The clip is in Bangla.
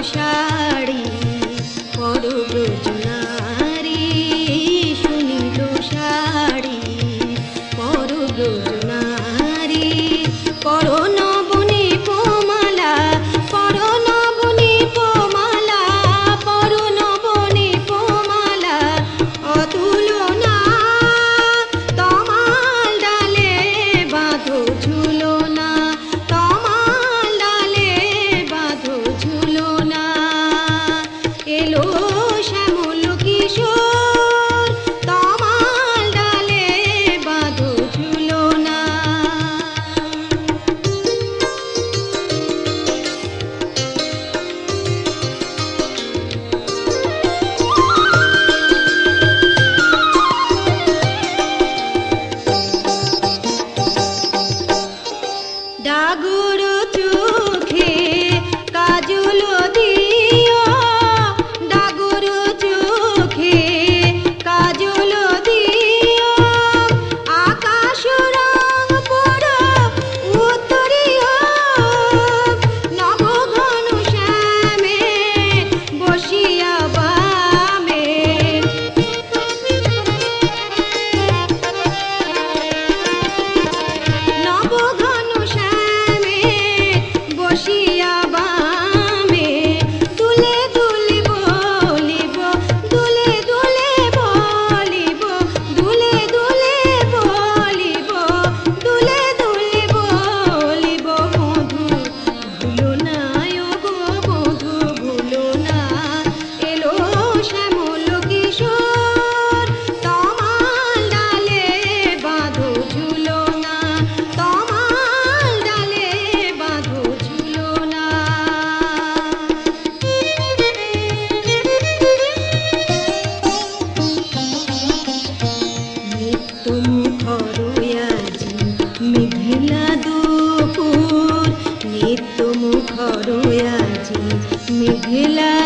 শাড়ি পরো ব্রজনারী, শুনিল শাড়ি পরো ব্রজনারী, পরো নবনী পোমালা, পরো নবনী পোমালা, পরো নবনী পোমালা, অতুলনা তমাল ডালে বাঁধো ঝুলনা, তমাল ডালে বাঁধো ঝুলনা, এলো শ্যামল কিশোর তমাল ডালে বাঁধো ঝুলনা। ডাগুর চোখে কাজল দিও, ডাগুর চোখে কাজল দিও, আকাশ রং পুরো উত্তরীয়, নবঘন শ্যামে বসিয়া বামে, নবঘন শ্যামে বসিয়া বামে, দুলে দুলে বলিব, দুলে দুলে বলিব, দুলে দুলে বলিব, দুলে দুলে বলিব, বধূ ভুলো না গো বধূ ভুলো না, এলো শ্যামল কিশোর তমাল ডালে বাঁধো ঝুলনা, তমাল ডালে বাঁধো ঝুলনা। নিত্য মুখর আজি মেঘলা দুপুর, নিত্য মুখর আজি মেঘলা